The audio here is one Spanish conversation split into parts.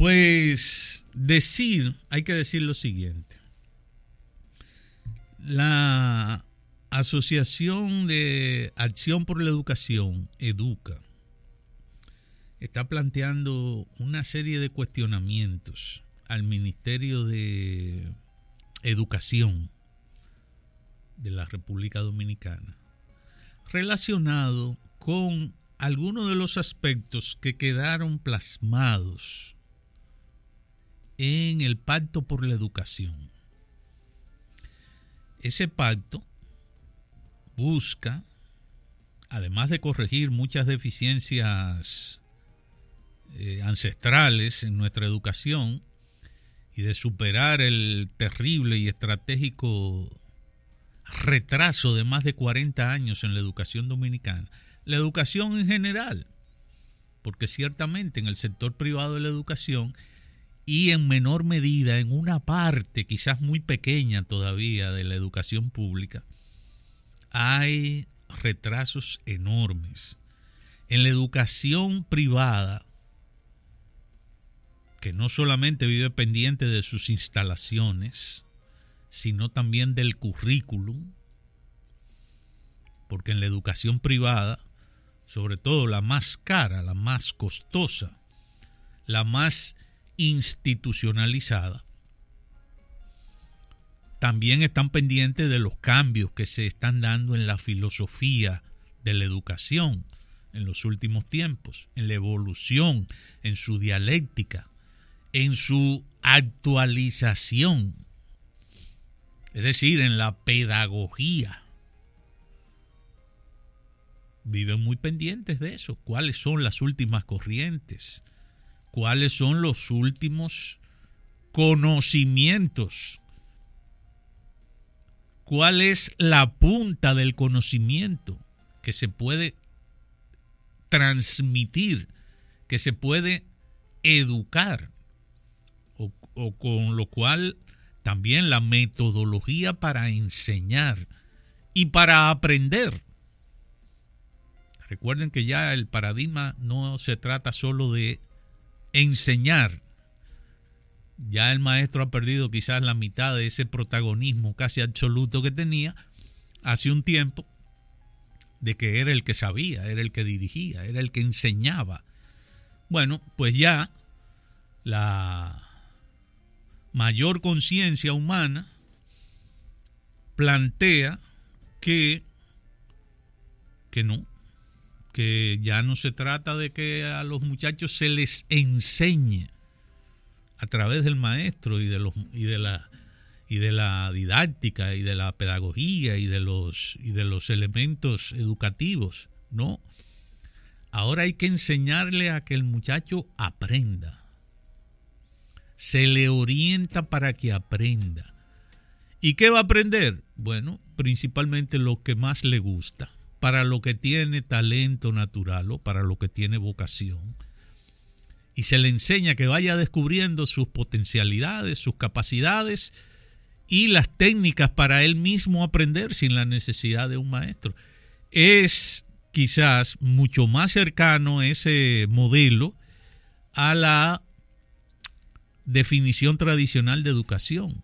Pues hay que decir lo siguiente. La Asociación de Acción por la Educación, EDUCA, está planteando una serie de cuestionamientos al Ministerio de Educación de la República Dominicana relacionado con algunos de los aspectos que quedaron plasmados en el Pacto por la Educación. Ese pacto busca, además de corregir muchas deficiencias ancestrales en nuestra educación y de superar el terrible y estratégico retraso de más de 40 años en la educación dominicana, la educación en general, porque ciertamente en el sector privado de la educación y en menor medida en una parte quizás muy pequeña todavía de la educación pública, hay retrasos enormes. En la educación privada, que no solamente vive pendiente de sus instalaciones, sino también del currículum, porque en la educación privada, sobre todo la más cara, la más costosa, la más institucionalizada, también están pendientes de los cambios que se están dando en la filosofía de la educación en los últimos tiempos, en la evolución, en su dialéctica, en su actualización, es decir, en la pedagogía. Viven muy pendientes de eso. ¿Cuáles son las últimas corrientes? ¿Cuáles son los últimos conocimientos? ¿Cuál es la punta del conocimiento que se puede transmitir, que se puede educar? O con lo cual también la metodología para enseñar y para aprender. Recuerden que ya el paradigma no se trata solo de enseñar. Ya el maestro ha perdido quizás la mitad de ese protagonismo casi absoluto que tenía hace un tiempo, de que era el que sabía, era el que dirigía, era el que enseñaba. Bueno, pues ya la mayor conciencia humana plantea que no, que ya no se trata de que a los muchachos se les enseñe a través del maestro y de la didáctica y de la pedagogía y de los elementos educativos. No, ahora hay que enseñarle a que el muchacho aprenda. Se le orienta para que aprenda. ¿Y qué va a aprender? Bueno, principalmente lo que más le gusta, para lo que tiene talento natural o para lo que tiene vocación. Y se le enseña que vaya descubriendo sus potencialidades, sus capacidades y las técnicas para él mismo aprender sin la necesidad de un maestro. Es quizás mucho más cercano ese modelo a la definición tradicional de educación,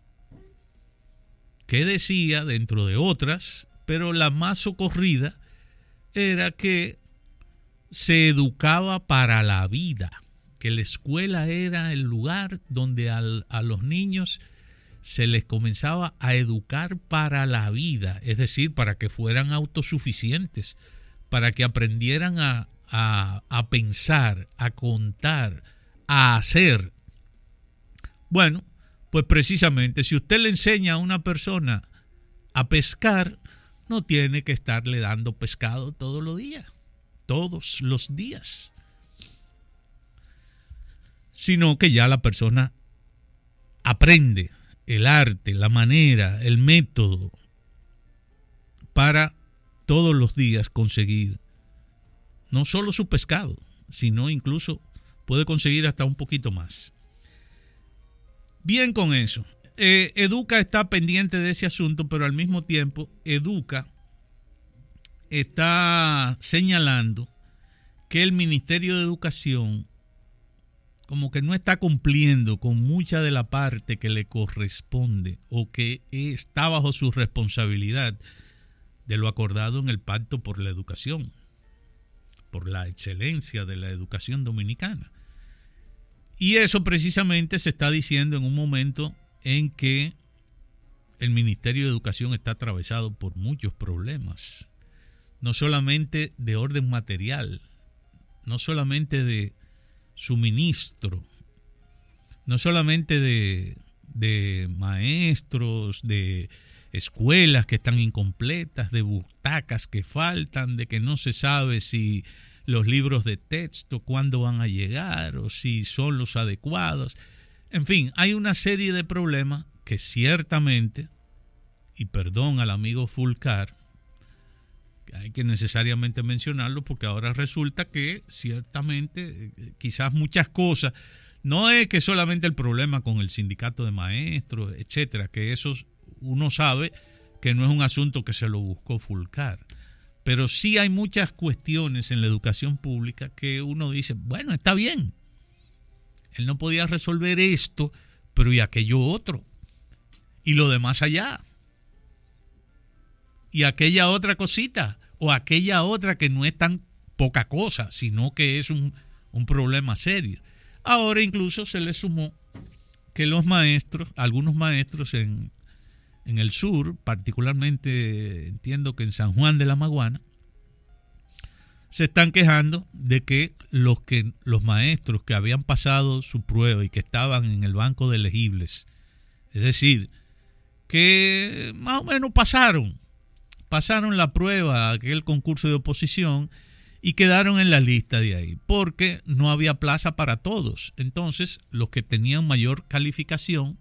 que decía, dentro de otras, pero la más socorrida, era que se educaba para la vida, que la escuela era el lugar donde a los niños se les comenzaba a educar para la vida, es decir, para que fueran autosuficientes, para que aprendieran a pensar, a contar, a hacer. Bueno, pues precisamente si usted le enseña a una persona a pescar, no tiene que estarle dando pescado todos los días, sino que ya la persona aprende el arte, la manera, el método para todos los días conseguir no solo su pescado, sino incluso puede conseguir hasta un poquito más. Bien con eso. EDUCA está pendiente de ese asunto, pero al mismo tiempo EDUCA está señalando que el Ministerio de Educación, como que no está cumpliendo con mucha de la parte que le corresponde o que está bajo su responsabilidad de lo acordado en el Pacto por la Educación, por la excelencia de la educación dominicana. Y eso precisamente se está diciendo en un momento en que el Ministerio de Educación está atravesado por muchos problemas, no solamente de orden material, no solamente de suministro, no solamente de maestros, de escuelas que están incompletas, de butacas que faltan, de que no se sabe si los libros de texto cuándo van a llegar o si son los adecuados. En fin, hay una serie de problemas que ciertamente, y perdón al amigo Fulcar, hay que necesariamente mencionarlo porque ahora resulta que ciertamente quizás muchas cosas, no es que solamente el problema con el sindicato de maestros, etcétera, que eso uno sabe que no es un asunto que se lo buscó Fulcar, pero sí hay muchas cuestiones en la educación pública que uno dice, bueno, está bien, él no podía resolver esto, pero y aquello otro, y lo demás allá, y aquella otra cosita, o aquella otra que no es tan poca cosa, sino que es un problema serio. Ahora incluso se le sumó que los maestros, algunos maestros en el sur, particularmente entiendo que en San Juan de la Maguana, se están quejando de que los maestros que habían pasado su prueba y que estaban en el banco de elegibles, es decir, que más o menos pasaron la prueba, aquel concurso de oposición, y quedaron en la lista de ahí, porque no había plaza para todos. Entonces, los que tenían mayor calificación,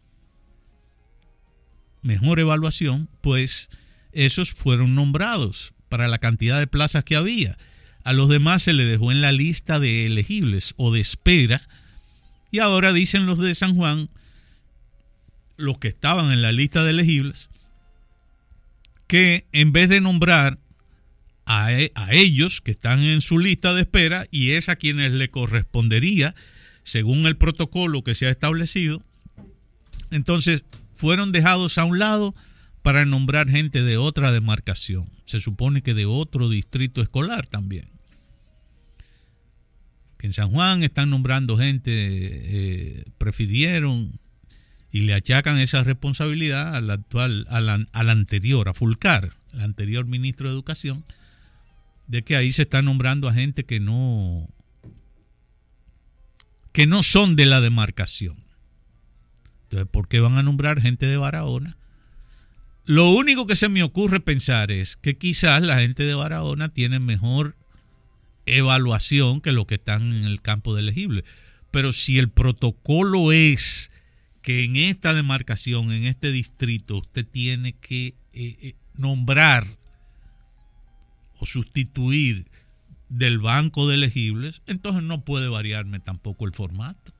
mejor evaluación, pues esos fueron nombrados para la cantidad de plazas que había. A los demás se les dejó en la lista de elegibles o de espera, y ahora dicen los de San Juan, los que estaban en la lista de elegibles, que en vez de nombrar a ellos que están en su lista de espera, y es a quienes le correspondería según el protocolo que se ha establecido, entonces fueron dejados a un lado para nombrar gente de otra demarcación, se supone que de otro distrito escolar también. Que en San Juan están nombrando gente, prefirieron y le achacan esa responsabilidad al actual, al anterior, a Fulcar, el anterior ministro de Educación, de que ahí se está nombrando a gente que no son de la demarcación. Entonces, ¿por qué van a nombrar gente de Barahona? Lo único que se me ocurre pensar es que quizás la gente de Barahona tiene mejor evaluación que los que están en el campo de elegible. Pero si el protocolo es que en esta demarcación, en este distrito, usted tiene que nombrar o sustituir del banco de elegibles, entonces no puede variarme tampoco el formato.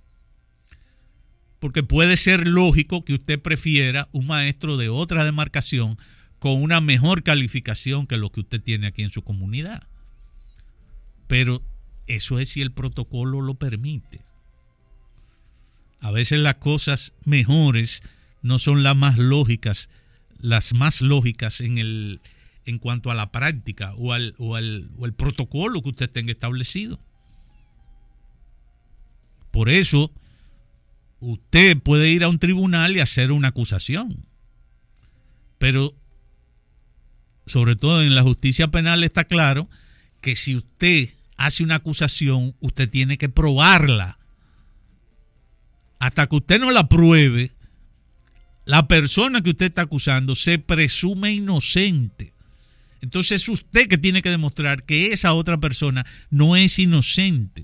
Porque puede ser lógico que usted prefiera un maestro de otra demarcación con una mejor calificación que lo que usted tiene aquí en su comunidad. Pero eso es si el protocolo lo permite. A veces las cosas mejores no son las más lógicas en cuanto a la práctica o al protocolo que usted tenga establecido. Por eso, usted puede ir a un tribunal y hacer una acusación. Pero, sobre todo en la justicia penal está claro que si usted hace una acusación, usted tiene que probarla. Hasta que usted no la pruebe, la persona que usted está acusando se presume inocente. Entonces es usted que tiene que demostrar que esa otra persona no es inocente.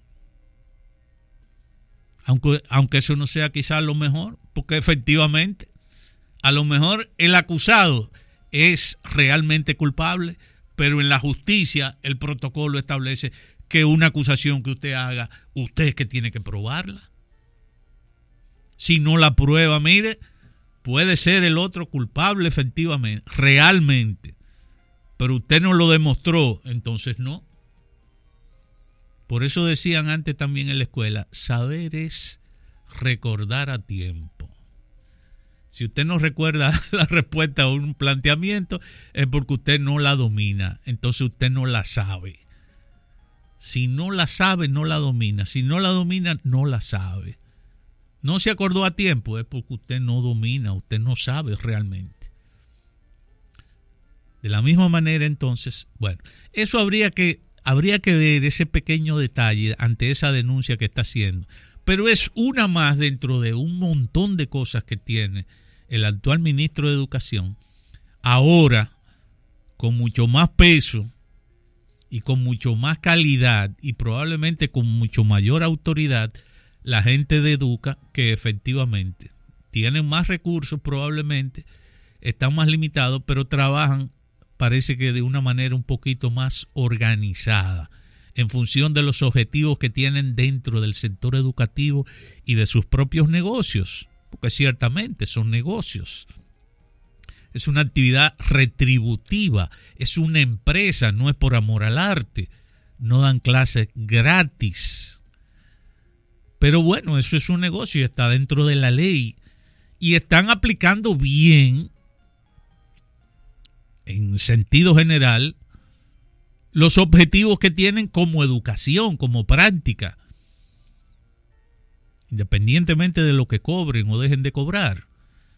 Aunque eso no sea quizás lo mejor, porque efectivamente, a lo mejor el acusado es realmente culpable, pero en la justicia el protocolo establece que una acusación que usted haga, usted es que tiene que probarla. Si no la prueba, mire, puede ser el otro culpable efectivamente, realmente, pero usted no lo demostró, entonces no. Por eso decían antes también en la escuela, saber es recordar a tiempo. Si usted no recuerda la respuesta a un planteamiento, es porque usted no la domina. Entonces usted no la sabe. Si no la sabe, no la domina. Si no la domina, no la sabe. No se acordó a tiempo, es porque usted no domina, usted no sabe realmente. De la misma manera, entonces, bueno, eso habría que ver ese pequeño detalle ante esa denuncia que está haciendo. Pero es una más dentro de un montón de cosas que tiene el actual ministro de Educación, ahora con mucho más peso y con mucho más calidad y probablemente con mucho mayor autoridad, la gente de Educa, que efectivamente tienen más recursos probablemente, están más limitados, pero trabajan, parece que de una manera un poquito más organizada, en función de los objetivos que tienen dentro del sector educativo y de sus propios negocios, porque ciertamente son negocios. Es una actividad retributiva, es una empresa, no es por amor al arte, no dan clases gratis. Pero bueno, eso es un negocio y está dentro de la ley y están aplicando bien, en sentido general, los objetivos que tienen como educación, como práctica, independientemente de lo que cobren o dejen de cobrar.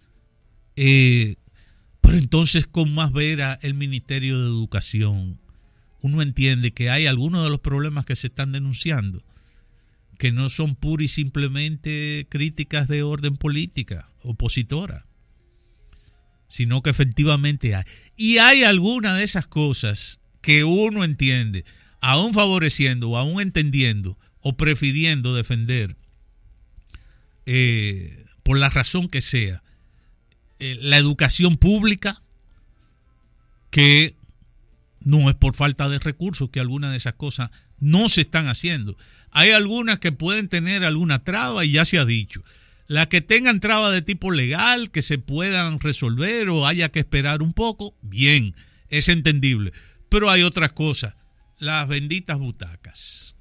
Pero entonces, con más vera el Ministerio de Educación, uno entiende que hay algunos de los problemas que se están denunciando, que no son pura y simplemente críticas de orden política, opositora, sino que efectivamente hay. Y hay algunas de esas cosas que uno entiende, aún favoreciendo o aún entendiendo o prefiriendo defender, por la razón que sea, la educación pública, que no es por falta de recursos que algunas de esas cosas no se están haciendo. Hay algunas que pueden tener alguna traba y ya se ha dicho. Las que tengan traba de tipo legal, que se puedan resolver o haya que esperar un poco, bien, es entendible. Pero hay otras cosas, las benditas butacas.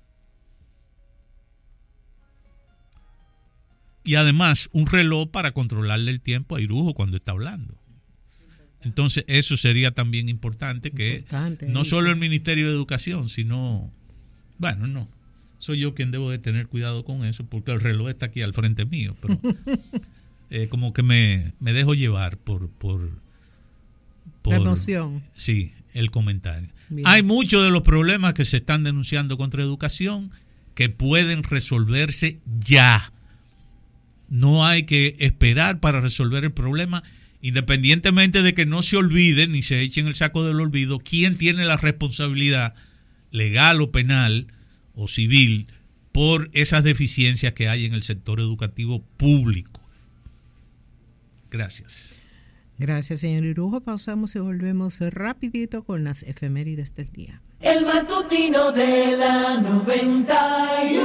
Y además un reloj para controlarle el tiempo a Irujo cuando está hablando. Entonces eso sería también importante, que no solo el Ministerio de Educación, sino, bueno, no, soy yo quien debo de tener cuidado con eso, porque el reloj está aquí al frente mío, pero como que me dejo llevar por la emoción. Sí, el comentario. Bien. Hay muchos de los problemas que se están denunciando contra educación que pueden resolverse ya. No hay que esperar para resolver el problema, independientemente de que no se olviden ni se echen el saco del olvido quién tiene la responsabilidad legal o penal o civil por esas deficiencias que hay en el sector educativo público. Gracias. Gracias, señor Irujo. Pausamos y volvemos rapidito con las efemérides del día. El matutino de la 91.